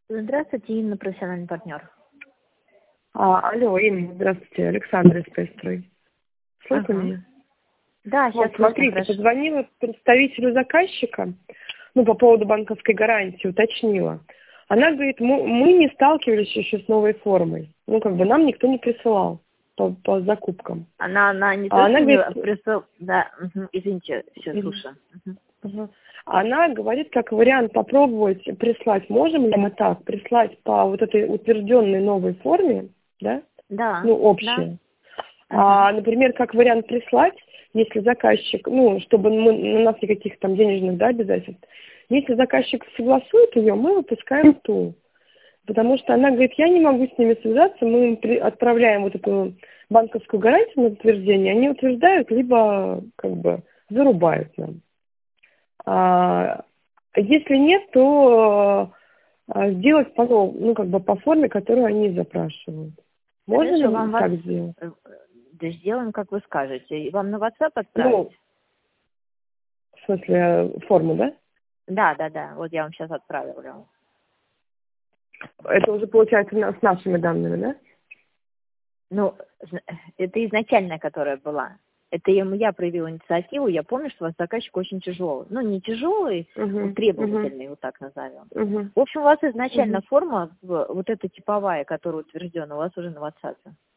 Здравствуйте, Инна, профессиональный партнер. Алло, Инна, здравствуйте, Александр из ПС-строй. Слышно меня? Да, сейчас Вот, смотрите, слышно, позвонила представителю заказчика, по поводу банковской гарантии, уточнила. Она говорит, мы не сталкивались еще с новой формой. Нам никто не присылал по закупкам. Она не она говорит, присылала, да, извините, все, слушаю. Она говорит, как вариант попробовать прислать. Можем ли мы так прислать по вот этой утвержденной новой форме, да? Да. Общей. Да. Например, как вариант прислать, если заказчик, чтобы у нас никаких там денежных, обязательств. Если заказчик согласует ее, мы выпускаем ту. Потому что она говорит, я не могу с ними связаться, мы им отправляем вот эту банковскую гарантию на утверждение, они утверждают, либо зарубают нам. Если нет, то сделать по форме, которую они запрашивают. Можно ли вам так сделать? Да сделаем, как вы скажете. Вам на WhatsApp отправить? В смысле, форму, да? Да. Вот я вам сейчас отправила. Это уже получается с нашими данными, да? Это изначальная, которая была. Это я проявила инициативу. Я помню, что у вас заказчик очень тяжелый. Не тяжелый, требовательный, вот так назовем. В общем, у вас изначально форма, вот эта типовая, которая утверждена, у вас уже на WhatsApp.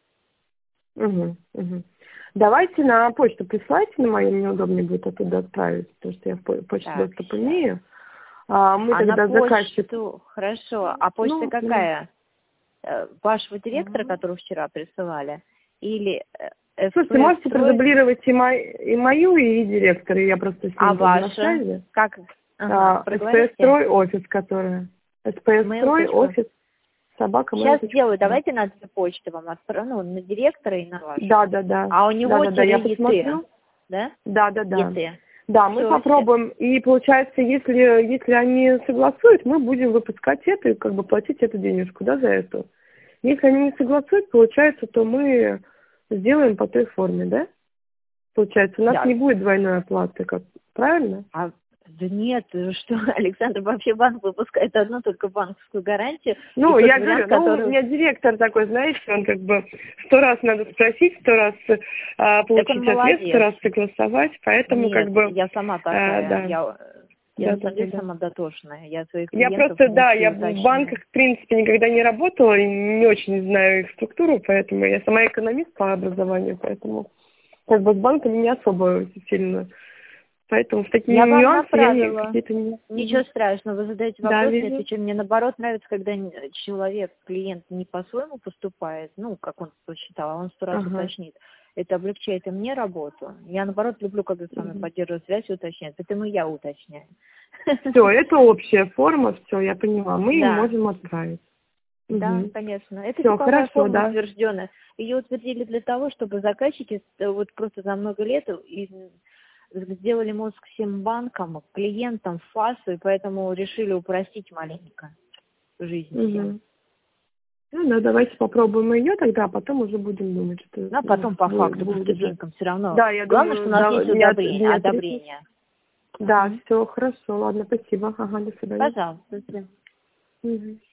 Давайте на почту присылайте, на мою, мне удобнее будет оттуда отправить, потому что я в почту доступ имею. Мы тогда на заказчик... почту, хорошо. А почта какая? Вашего директора, которого вчера присылали? Или... Слушайте, можете продублировать и мою, и директора, я просто с ним на связи. Как? СПС-строй офис, которая. СПС-строй офис, собака. Сейчас сделаю, давайте на две почты вам отправлю, на директора и на вашу. Да. А у него я посмотрю. Да? Да. ЕТ. Да, мы попробуем. И получается, если они согласуют, мы будем выпускать это и платить эту денежку, за эту. Если они не согласуют, получается, то мы сделаем по той форме, да? Получается, у нас не будет двойной оплаты, правильно? Да нет, что, Александр, вообще банк выпускает одну только банковскую гарантию. Я говорю, у меня директор такой, знаете, он 100 раз надо спросить, 100 раз получить ответ, 100 раз согласовать, поэтому я сама такая, я на самом деле сама дотошная. Я в банках, в принципе, никогда не работала и не очень знаю их структуру, поэтому я сама экономист по образованию, поэтому с банками не особо сильно. Поэтому в такие нюансы я какие-то не... Ничего страшного, вы задаете вопрос, я отвечаю. Мне наоборот нравится, когда клиент не по-своему поступает, как он посчитал, а он 100 раз уточнит. Это облегчает и мне работу. Я наоборот люблю, когда со мной поддерживают связь и уточняют. Поэтому я уточняю. Все, это общая форма, все, я поняла. Мы ее можем отправить. Да, конечно. Это типовая форма утвержденная. Ее утвердили для того, чтобы заказчики просто за много лет сделали мозг всем банкам, клиентам, ФАСу, и поэтому решили упростить маленько жизнь всем. Давайте попробуем ее тогда, а потом уже будем думать, что... А потом по факту, по ступенькам все равно. Да, я Главное, думаю, что у нас есть одобрение. Да, все, хорошо, ладно, спасибо. До свидания. Пожалуйста.